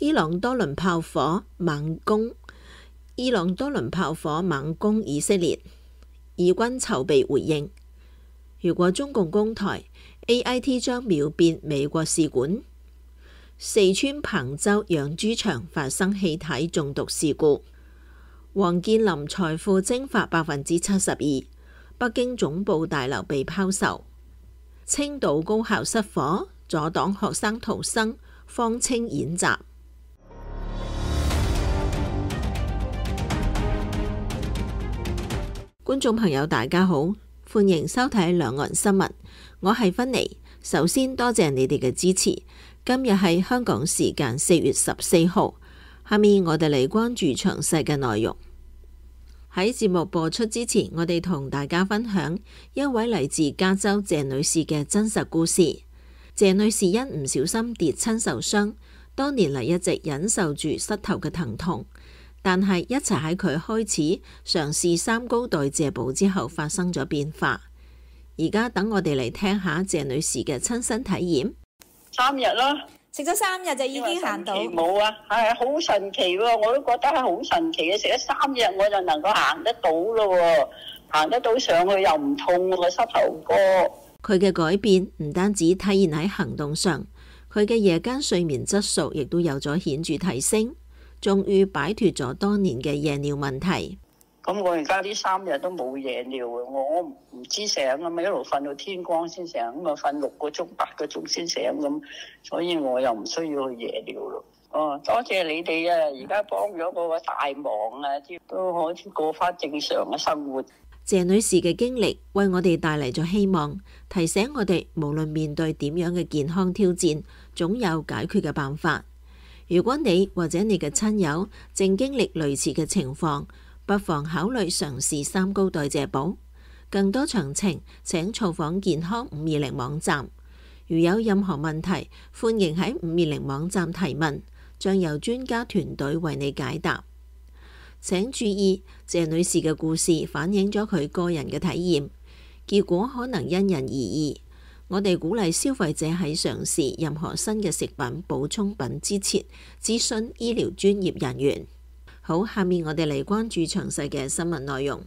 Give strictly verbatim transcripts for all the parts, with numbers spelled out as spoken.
伊朗多輪炮火猛攻，伊朗多輪炮火猛攻以色列，以軍籌備回應。如果中共攻台 ，A I T 將秒變美國使館。四川彭州養豬場發生氣體中毒事故。王健林財富蒸發百分之七十二，北京總部大樓被拋售。青島高校失火，阻擋學生逃生，方清演習。觀眾朋友大家好，歡迎收睇兩岸新聞，我係芬妮。首先多謝你哋嘅支持。今日係香港時間四月十四號，下面我哋嚟關注詳細嘅內容。喺節目播出之前，我哋同大家分享一位嚟自加州謝女士嘅真實故事。謝女士因唔小心跌親受傷，多年嚟一直忍受住膝頭嘅疼痛，但係一齊喺佢開始嘗試三高代謝補之後發生咗變化。而家等我哋嚟聽下謝女士嘅親身體驗。 三日咯， 食咗三日就已經行到。 冇啊，係好神奇喎！我都覺得係好神奇嘅，食咗三日我就能夠行得到咯，行得到上去又唔痛個膝頭哥。 佢嘅改變唔單止體現喺行動上，佢嘅夜間睡眠質素亦都有咗顯著提升，終於擺脫咗多年嘅夜尿問題。 咁我而家呢三日都冇夜尿啊！我唔知醒啊嘛，一路瞓到天光先醒，咁啊瞓六個鐘、八個鐘先醒咁，所以我又唔需要去夜尿咯。哦，多謝你哋啊！而家幫咗我個大忙啊，都可以過翻正常嘅生活。 謝女士嘅經歷為我哋帶嚟咗希望，提醒我哋無論面對點樣嘅健康挑戰，總有解決嘅辦法。如果你或者你嘅親友正經歷類似嘅情況，不妨考慮嘗試三高代謝補。更多詳情請造訪健康五二零網站。如有任何問題，歡迎喺五二零網站提問，將由專家團隊為你解答。請注意，謝女士嘅故事反映咗佢個人嘅體驗，結果可能因人而異。我哋鼓勵消費者喺嘗試任何新嘅食品補充品之前，諮詢醫療專業人員。好，下面我哋嚟關注詳細嘅新聞內容。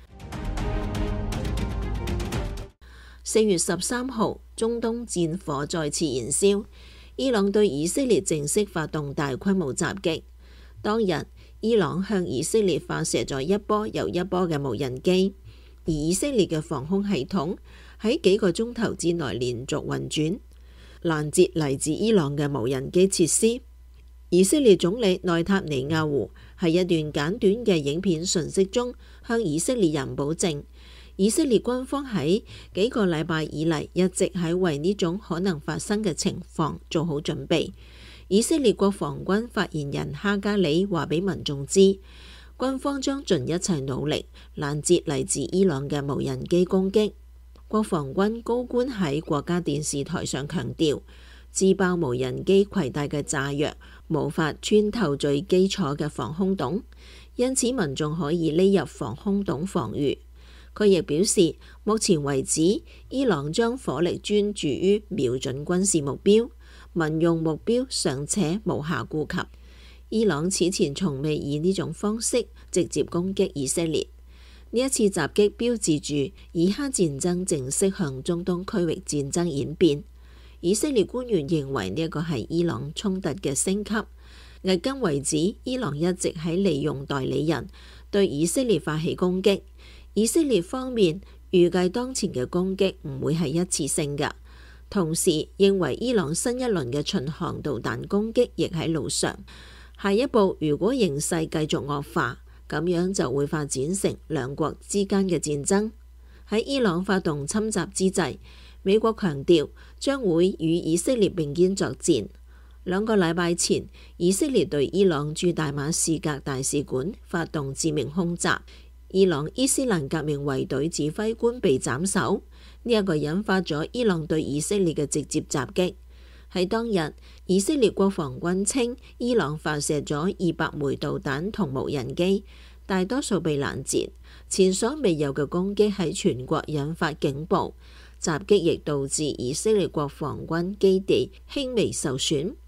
四月十三號，中東戰火再次燃燒，伊朗對以色列正式發動大規模襲擊。當日，伊朗向以色列發射咗一波又一波嘅無人機，而以色列嘅防空系統喺幾個鐘頭之內連續運轉，攔截嚟自伊朗嘅無人機設施。以色列總理內塔尼亞胡喺一段簡短嘅影片訊息中向以色列人保證，以色列軍方喺幾個禮拜以嚟一直喺為呢種可能發生嘅情況做好準備。以色列國防軍發言人哈加里話俾民眾知，軍方將盡一切努力攔截嚟自伊朗嘅無人機攻擊。國防軍高官喺國家電視台上強調，自爆無人機攜帶嘅炸藥無法穿透最基礎嘅防空洞，因此民眾可以匿入防空洞防禦。佢亦表示，目前為止，伊朗將火力專注於瞄準軍事目標，民用目標尚且無暇顧及。伊朗此前從未以呢種方式直接攻擊以色列。呢一次襲擊標誌住以哈戰爭正式向中東區域戰爭演變。以色列官員認為呢一個係伊朗衝突嘅升級。迄今為止，伊朗一直喺利用代理人對以色列發起攻擊。以色列方面預計當前嘅攻擊唔會係一次性嘅，同時認為伊朗新一輪嘅巡航導彈攻擊亦喺路上。下一步如果形勢繼續惡化，咁樣就會發展成兩國之間嘅戰爭。喺伊朗發動侵襲之際，美國強調將會與以色列並肩作戰。兩個禮拜前，以色列對伊朗駐大馬士革大使館發動致命空襲，伊朗伊斯蘭革命衛隊指揮官被斬首，呢、這、一個引發咗伊朗對以色列嘅直接襲擊。喺當日，以色列國防軍稱伊朗發射咗二百枚導彈同無人機，大多數被攔截。前所未有嘅攻擊喺全國引發警報，襲擊亦導致以色列國防軍基地輕微受損。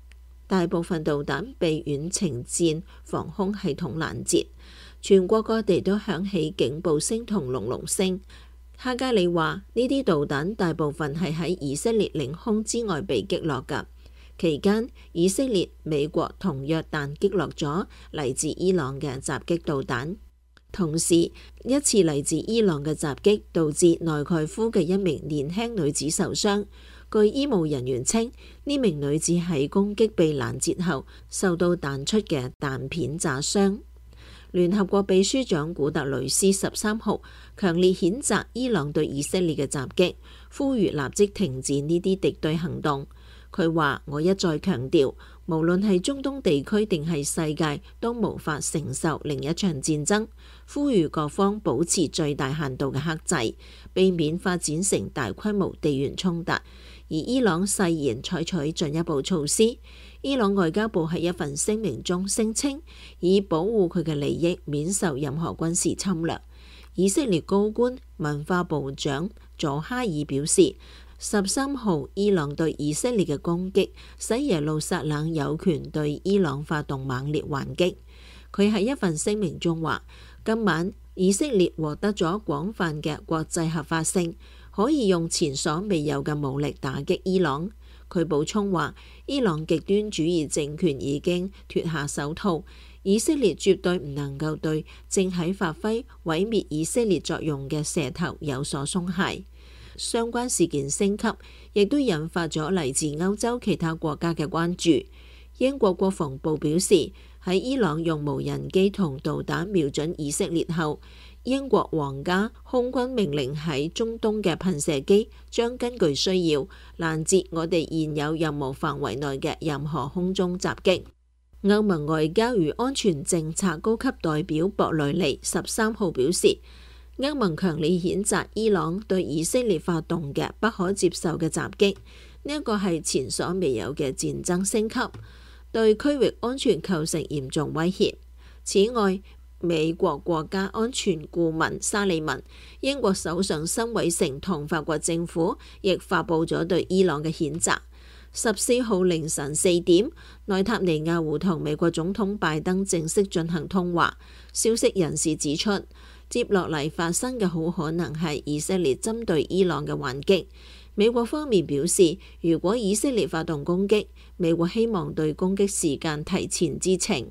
大部分導彈被遠程戰防空系統攔截，全國各地都響起警報聲同隆隆聲。哈加里話：呢啲導彈大部分係喺以色列領空之外被擊落㗎。期間，以色列、美國同約旦擊落咗嚟自伊朗嘅襲擊導彈。同時，一次嚟自伊朗嘅襲擊導致內蓋夫嘅一名年輕女子受傷。據醫務人員稱，呢名女子喺攻擊被攔截後受到彈出嘅彈片炸傷。聯合國秘書長古特雷斯十三號強烈譴責伊朗對以色列嘅襲擊，呼籲立即停止呢啲敵對行動。佢話：我一再強調，無論係中東地區定係世界，都無法承受另一場戰爭。呼籲各方保持最大限度嘅克制，避免發展成大規模地緣衝突。而伊朗誓言採取進一步措施。伊朗外交部喺一份聲明中聲稱，以保護佢嘅利益，免受任何軍事侵略。以色列高官文化部長佐哈爾表示，十三號伊朗對以色列嘅攻擊，使耶路撒冷有權對伊朗發動猛烈還擊。佢喺一份聲明中話：今晚以色列獲得咗廣泛嘅國際合法性，可以用前所未有嘅武力打擊伊朗。佢補充話：伊朗極端主義政權已經脫下手套，以色列絕對唔能夠對正喺發揮毀滅以色列作用嘅蛇頭有所鬆懈。相關事件升級，亦都引發咗嚟自歐洲其他國家嘅關注。英國國防部表示，喺伊朗用無人機同導彈瞄準以色列後，英國皇家空軍命令喺中東嘅噴射機將根據需要攔截我哋現有任務範圍內嘅任何空中襲擊。歐盟外交與安全政策高級代表博雷利十三號表示，歐盟強烈譴責伊朗對以色列發動嘅不可接受嘅襲擊，呢一個係前所未有嘅戰爭升級，對區域安全構成嚴重威脅。此外，美國國家安全顧問沙利文、英國首相辛偉誠同法國政府亦發布咗對伊朗嘅譴責。十四號凌晨四點，內塔尼亞胡同美國總統拜登正式進行通話。消息人士指出，接落嚟發生嘅好可能係以色列針對伊朗嘅還擊。美國方面表示，如果以色列發動攻擊，美國希望對攻擊時間提前知情。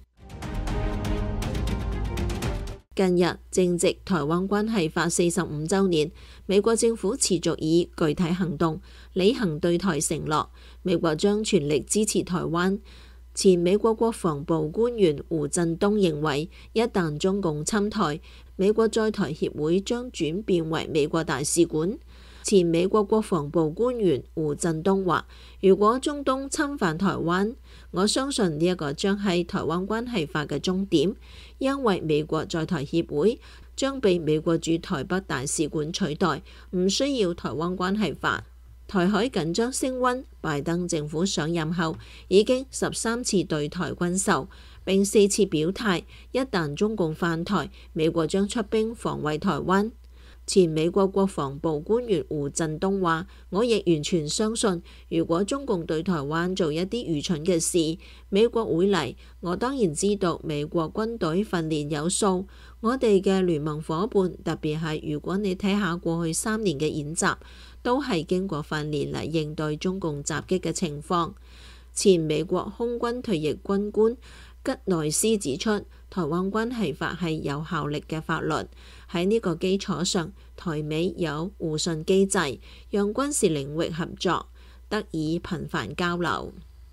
近日正值台灣關係法四十五週年，美國政府持續以具體行動履行對台承諾，美國將全力支持台灣。前美國國防部官員胡振東認為，一旦中共侵台，美國在台協會將轉變為美國大使館。前美國國防部官員胡振東話：如果中東侵犯台灣，我相信呢一個將係台灣關係法嘅終點，因為美國在台協會將被美國駐台北大使館取代，唔需要台灣關係法。台海緊張升溫，拜登政府上任後已經十三次對台軍售，並四次表態，一旦中共犯台，美國將出兵防衛台灣。前美國國防部官員胡振東話：我亦完全相信，如果中共對台灣做一啲愚蠢嘅事，美國會嚟。我當然知道美國軍隊訓練有素，我哋嘅聯盟夥伴，特別係如果你睇下過去三年嘅演習，都係經過訓練嚟應對中共襲擊嘅情況。前美國空軍退役軍官吉內斯指出，台灣關係法係有效力嘅法律。喺呢個基礎上，台美有互信機制，讓軍事領域合作得以頻繁交流。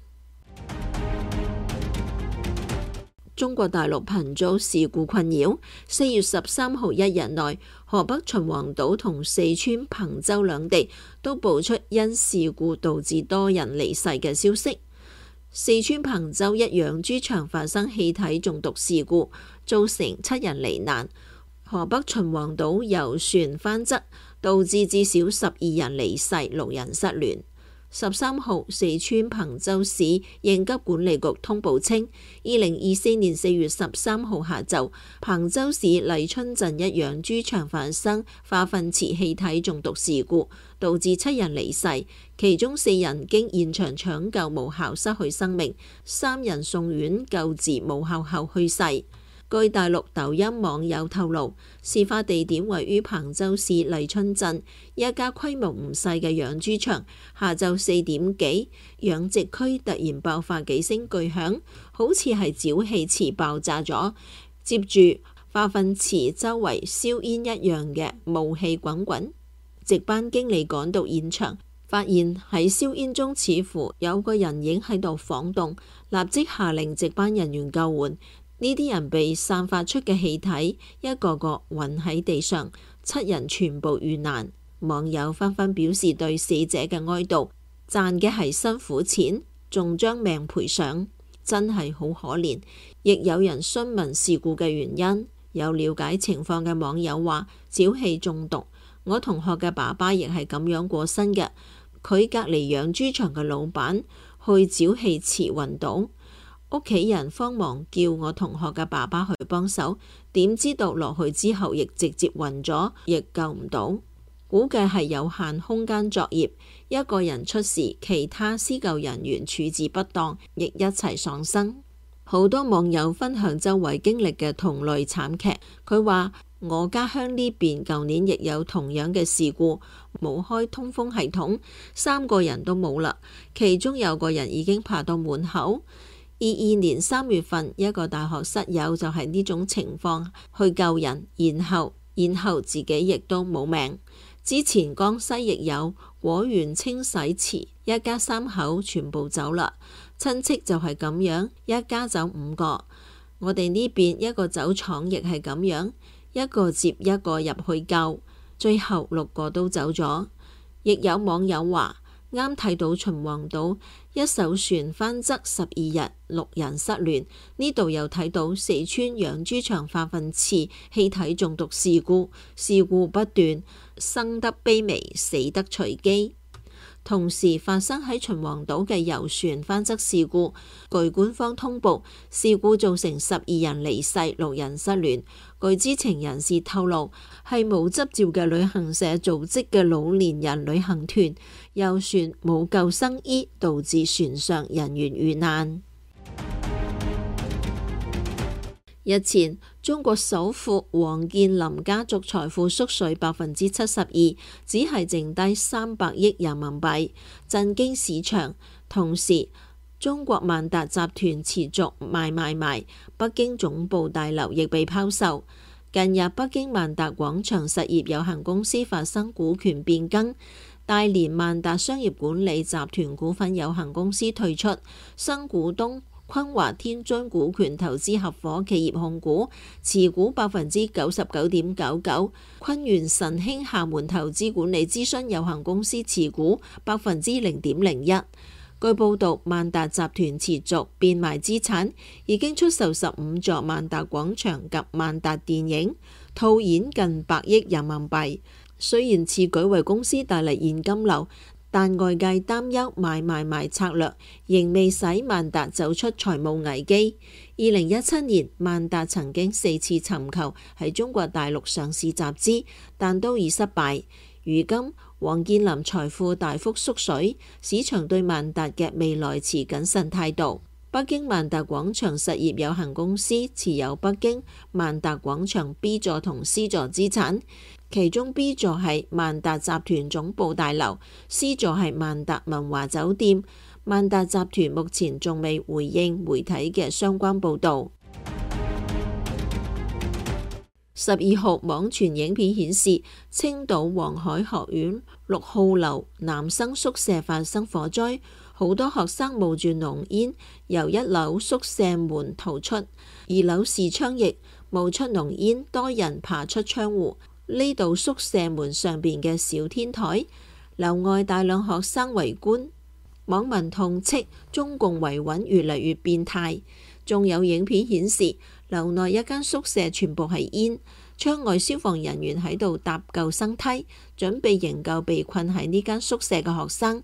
中國大陸頻遭事故困擾，四月十三號一日內，河北秦皇島同四川彭州兩地都爆出因事故導致多人離世嘅消息。四川彭州一養豬場發生氣體中毒事故，造成七人罹難。河北秦皇島遊船翻側，導致至少十二人離世，六人失聯。 十三號，四川彭州市應急管理局通報稱，二零二四年四月十三號下晝，彭州市麗春鎮一養豬場發生化糞池氣體中毒事故，導致七人離世，其中四人經現場搶救無效失去生命，三人送院救治無效後去世。據大陸抖音網友透露，事發地點位於彭州市麗春鎮一家規模唔細嘅養豬場。下晝四點幾，養殖區突然爆發幾聲巨響，好似係沼氣池爆炸咗，接住化糞池周圍燒煙一樣嘅霧氣滾滾。值班經理趕到現場，發現喺燒煙中似乎有個人影喺度晃動，立即下令值班人員救援。呢啲人被散發出嘅氣體一個個暈喺地上，七人全部遇難。網友紛紛表示對死者嘅哀悼，賺嘅係辛苦錢，仲將命賠上，真係好可憐。亦有人詢問事故嘅原因，有了解情況嘅網友話沼氣中毒。我同學嘅爸爸亦係咁樣過身嘅，佢隔離養豬場嘅老闆去沼氣池暈倒。屋企人慌忙叫我同學嘅爸爸去幫手，點知道落去之後亦直接暈咗，亦救唔到。估計係有限空間作業，一個人出事，其他施救人員處置不當，亦一齊喪生。好多網友分享周圍經歷嘅同類慘劇，佢話我家鄉呢邊舊年亦有同樣嘅事故，冇開通風系統，三個人都冇啦，其中有個人已經爬到門口。二二年三月份，一個大學室友就係呢種情況去救人，然後然後自己亦都冇命。之前江西亦有果園清洗池，一家三口全部走啦，親戚就係咁樣，一家走五個。我哋呢邊一個酒廠亦係咁樣，一個接一個入去救，最後六個都走咗。亦有網友話，啱睇到秦皇島一艘船翻側十二日，六人失聯。呢度又睇到四川養豬場化糞池氣體中毒事故，事故不斷，生得卑微，死得隨機。同時發生喺秦皇島嘅遊船翻側事故，據官方通報，事故造成十二人離世，六人失聯。據知情人士透露，係冇執照嘅旅行社組織嘅老年人旅行團，遊船冇救生衣，導致船上人員遇難。日前，中國首富王健林家族財富縮水百分之七十二，只係剩低三百億人民幣，震驚市場。同時，中國萬達集團持續賣賣賣，北京總部大樓亦被拋售。近日，北京萬達廣場實業有限公司發生股權變更，大連萬達商業管理集團股份有限公司退出，新股東昆華天津股權投資合夥企業控股持股百分之九十九點九九，昆源神興廈門投資管理諮詢有限公司持股百分之零點零一。據報道，萬達集團持續變賣資產，已經出售十五座萬達廣場及萬達電影，套現近百億人民幣。雖然此舉為公司帶嚟現金流，但外界擔憂買買買策略仍未使萬達走出財務危機。二零一七年，萬達曾經四次尋求喺中國大陸上市集資，但都已失敗。如今，王健林財富大幅縮水，市場對萬達嘅未來持謹慎態度。北京萬達廣場實業有限公司持有北京萬達廣場 B 座同 C 座資產。其中 B 座係萬達集團總部大樓 ，C 座係萬達文華酒店。萬達集團目前仲未回應媒體嘅相關報導。十二號網傳影片顯示，青島黃海學院六號樓男生宿舍發生火災，好多學生冒住濃煙由一樓宿舍門逃出，二樓視窗亦冒出濃煙，多人爬出窗戶。呢度宿舍門上邊嘅小天台，樓外大量學生圍觀，網民痛斥中共維穩越嚟越變態。仲有影片顯示，樓內一間宿舍全部係煙，窗外消防人員喺度搭救生梯，準備營救被困喺呢間宿舍嘅學生。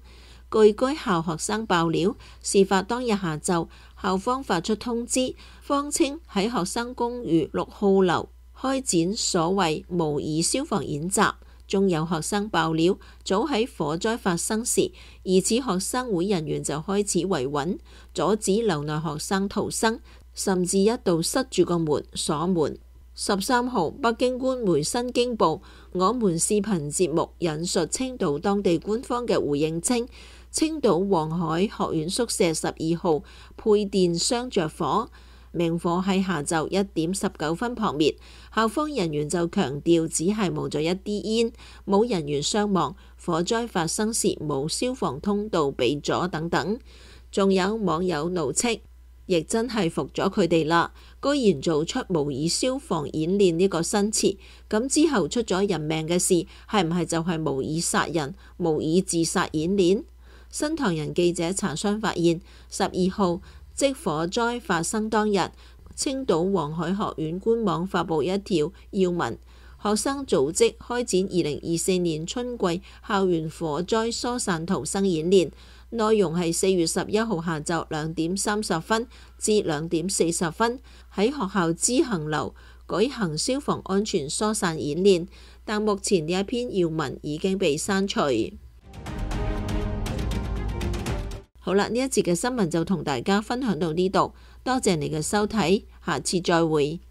據該校學生爆料，事發當日下晝，校方發出通知，謊稱喺學生公寓六號樓開展所謂模擬消防演習。仲有學生爆料，早喺火災發生時，疑似學生會人員就開始維穩，阻止樓內學生逃生，甚至一度塞住個門鎖門。十三號，北京官媒新京報我們視頻節目引述青島當地官方嘅回應稱，青島黃海學院宿舍十二號配電箱着火，明火喺下晝一點十九分撲滅。校方人員就強調，只係冒咗一啲煙，冇人員傷亡。火災發生時冇消防通道被阻等等。仲有網友怒斥，亦真係服咗佢哋啦！居然做出模擬消防演練呢個新詞，咁之後出咗人命嘅事，係唔係就係模擬殺人、模擬自殺演練？新唐人記者查詢發現，十二號即火災發生當日，青島黃海學院官網發布一條要聞，學生組織開展二零二四年春季校園火災疏散逃生演練，內容係四月十一號下晝兩點三十分至兩點四十分喺學校知行樓舉行消防安全疏散演練，但目前呢一篇要聞已經被刪除。好啦，呢一節嘅新聞就同大家分享到呢度，多謝你嘅收睇，下次再會。